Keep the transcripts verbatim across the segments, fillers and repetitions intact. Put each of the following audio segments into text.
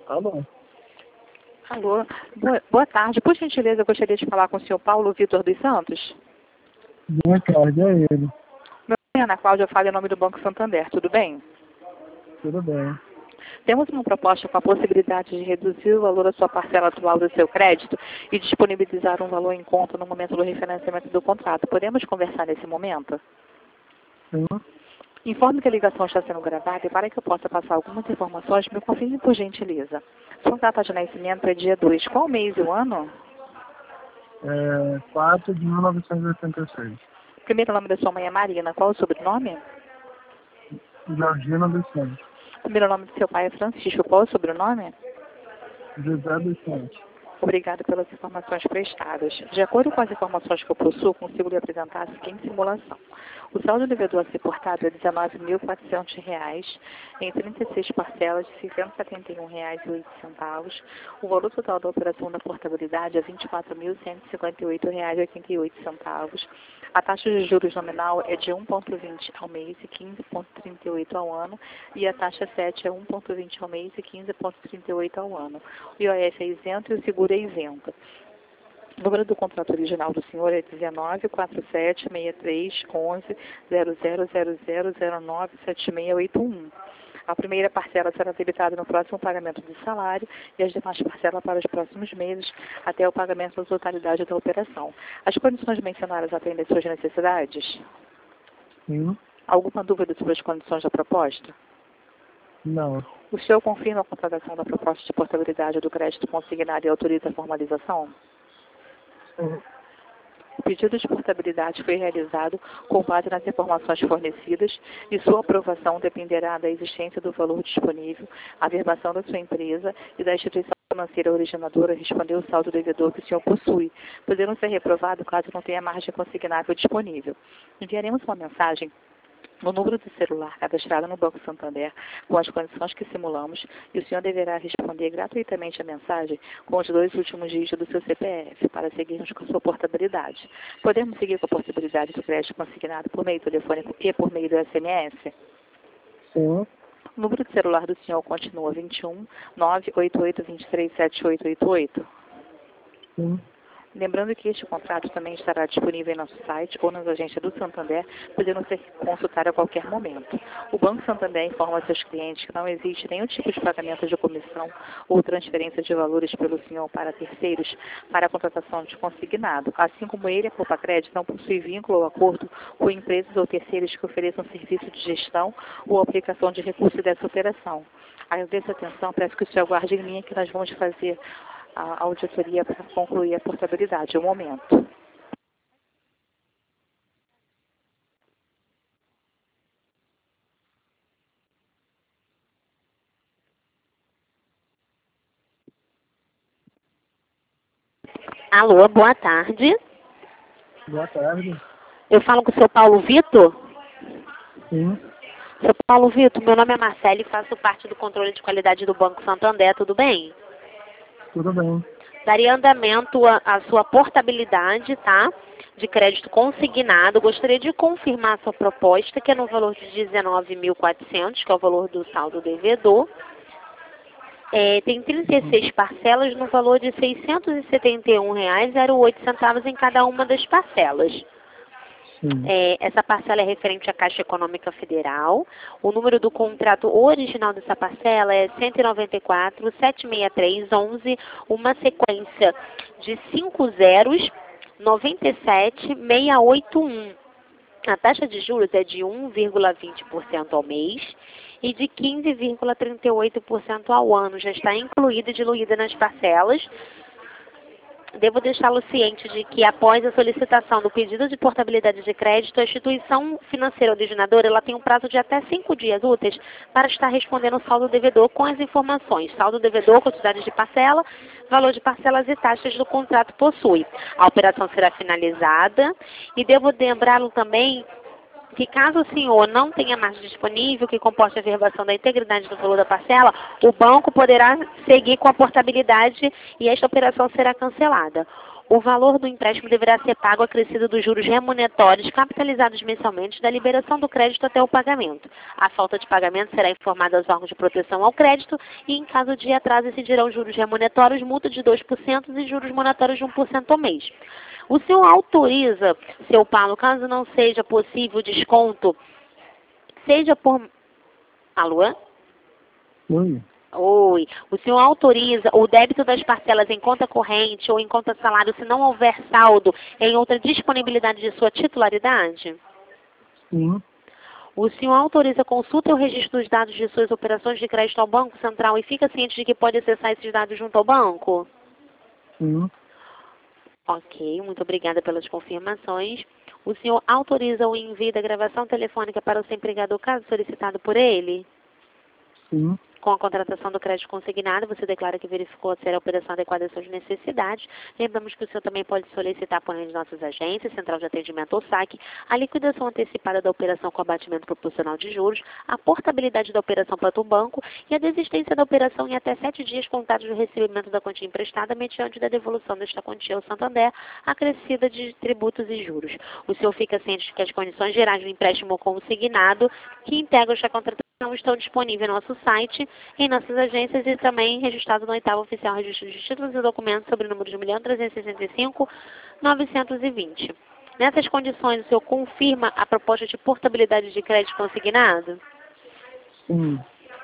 Alô? Alô, boa, boa tarde. Por gentileza, eu gostaria de falar com o senhor Paulo Vitor dos Santos. Boa tarde, é ele. Meu nome é Ana Cláudia, eu falo em nome do Banco Santander, tudo bem? Tudo bem. Temos uma proposta com a possibilidade de reduzir o valor da sua parcela atual do seu crédito e disponibilizar um valor em conta no momento do refinanciamento do contrato. Podemos conversar nesse momento? Sim. Informe que a ligação está sendo gravada e para que eu possa passar algumas informações, me confirme por gentileza. Sua data de nascimento é dia dois. Qual o mês e o ano? É quatro de mil novecentos e oitenta e seis. O primeiro nome da sua mãe é Marina. Qual o sobrenome? Georgina dos Santos. O primeiro nome do seu pai é Francisco. Qual o sobrenome? José dos Santos. Obrigado pelas informações prestadas. De acordo com as informações que eu possuo, consigo lhe apresentar a seguinte simulação. O saldo devedor a ser portado é dezenove mil e quatrocentos reais em trinta e seis parcelas de seiscentos e setenta e um reais e oito centavos. O valor total da operação da portabilidade é vinte e quatro mil cento e cinquenta e oito reais e oitenta e oito centavos. A taxa de juros nominal é de um vírgula vinte ao mês e quinze vírgula trinta e oito ao ano, e a taxa sete é um vírgula vinte ao mês e quinze vírgula trinta e oito ao ano. O I O F é isento e o seguro é isento. O número do contrato original do senhor é dezenove, quarenta e sete, sessenta e três, onze, zero zero zero zero zero nove sete seis oito um. A primeira parcela será debitada no próximo pagamento do salário e as demais parcelas para os próximos meses, até o pagamento da totalidade da operação. As condições mencionadas atendem às suas necessidades? Sim. Alguma dúvida sobre as condições da proposta? Não. O senhor confirma a contratação da proposta de portabilidade do crédito consignado e autoriza a formalização? Sim. O pedido de portabilidade foi realizado com base nas informações fornecidas e sua aprovação dependerá da existência do valor disponível, a verbação da sua empresa e da instituição financeira originadora responder o saldo devedor que o senhor possui, podendo ser reprovado caso não tenha margem consignável disponível. Enviaremos uma mensagem no número de celular cadastrado no Banco Santander, com as condições que simulamos, e o senhor deverá responder gratuitamente a mensagem com os dois últimos dígitos do seu C P F, para seguirmos com a sua portabilidade. Podemos seguir com a portabilidade do crédito consignado por meio telefônico e por meio do S M S? Sim. O número de celular do senhor continua vinte e um, nove oito oito, dois três sete oito oito oito? Sim. Lembrando que este contrato também estará disponível em nosso site ou nas agências do Santander, podendo ser consultado a qualquer momento. O Banco Santander informa a seus clientes que não existe nenhum tipo de pagamento de comissão ou transferência de valores pelo senhor para terceiros para a contratação de consignado, assim como ele, a Poupa Crédito, não possui vínculo ou acordo com empresas ou terceiros que ofereçam serviço de gestão ou aplicação de recursos dessa operação. Agradeço a atenção, peço que o senhor aguarde em linha que nós vamos fazer a auditoria para concluir a portabilidade. Um momento. Alô, boa tarde. Boa tarde. Eu falo com o seu Paulo Vitor? Sim. Seu Paulo Vitor, meu nome é Marcele e faço parte do controle de qualidade do Banco Santander, tudo bem? Tudo bem. Daria andamento à sua portabilidade, tá? De crédito consignado. Gostaria de confirmar a sua proposta, que é no valor de dezenove mil e quatrocentos, que é o valor do saldo devedor. É, tem trinta e seis parcelas no valor de seiscentos e setenta e um reais e zero oito centavos em cada uma das parcelas. Sim. É, essa parcela é referente à Caixa Econômica Federal. O número do contrato original dessa parcela é cento e noventa e quatro, setecentos e sessenta e três, onze, uma sequência de cinco zeros, noventa e sete, seiscentos e oitenta e um. A taxa de juros é de um vírgula vinte por cento ao mês e de quinze vírgula trinta e oito por cento ao ano. Já está incluída e diluída nas parcelas. Devo deixá-lo ciente de que, após a solicitação do pedido de portabilidade de crédito, a instituição financeira originadora ela tem um prazo de até cinco dias úteis para estar respondendo o saldo devedor com as informações. Saldo devedor, quantidade de parcela, valor de parcelas e taxas do contrato possui. A operação será finalizada e devo lembrá-lo também que caso o senhor não tenha margem disponível que comporte a verbação da integridade do valor da parcela, o banco poderá seguir com a portabilidade e esta operação será cancelada. O valor do empréstimo deverá ser pago acrescido dos juros remuneratórios capitalizados mensalmente da liberação do crédito até o pagamento. A falta de pagamento será informada aos órgãos de proteção ao crédito e, em caso de atraso, incidirão juros remuneratórios, multa de dois por cento e juros monetários de um por cento ao mês. O senhor autoriza, seu Paulo, caso não seja possível desconto, seja por... Alô? Oi. Oi. O senhor autoriza o débito das parcelas em conta corrente ou em conta salário se não houver saldo em outra disponibilidade de sua titularidade? Sim. O senhor autoriza a consulta e o registro dos dados de suas operações de crédito ao Banco Central e fica ciente de que pode acessar esses dados junto ao banco? Sim. Ok, muito obrigada pelas confirmações. O senhor autoriza o envio da gravação telefônica para o seu empregador caso solicitado por ele? Sim. Com a contratação do crédito consignado, você declara que verificou ser a operação adequada às suas necessidades. Lembramos que o senhor também pode solicitar por meio de nossas agências, Central de Atendimento ou S A C, a liquidação antecipada da operação com abatimento proporcional de juros, a portabilidade da operação para o banco e a desistência da operação em até sete dias contados do recebimento da quantia emprestada mediante da devolução desta quantia ao Santander, acrescida de tributos e juros. O senhor fica ciente de que as condições gerais do empréstimo consignado que integram esta contratação estão disponíveis no nosso site, em nossas agências e também registrado no oitavo Oficial Registro de Títulos e Documentos sobre o número de um milhão trezentos e sessenta e cinco mil novecentos e vinte. Nessas condições, o senhor confirma a proposta de portabilidade de crédito consignado? Sim.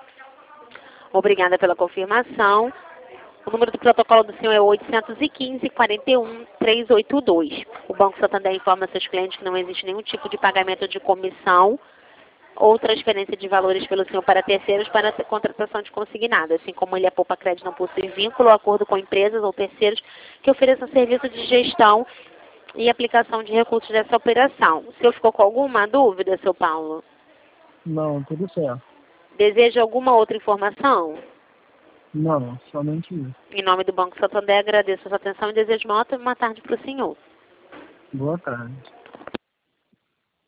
Obrigada pela confirmação. O número do protocolo do senhor é oitocentos e quinze, quarenta e um, trezentos e oitenta e dois. O Banco Santander informa seus clientes que não existe nenhum tipo de pagamento de comissão ou transferência de valores pelo senhor para terceiros para a contratação de consignado, assim como ele, a Poupa Crédito, não possui vínculo ou acordo com empresas ou terceiros que ofereçam serviço de gestão e aplicação de recursos dessa operação. O senhor ficou com alguma dúvida, seu Paulo? Não, tudo certo. Deseja alguma outra informação? Não, somente isso. Em nome do Banco Santander, agradeço a sua atenção e desejo uma ótima tarde para o senhor. Boa tarde.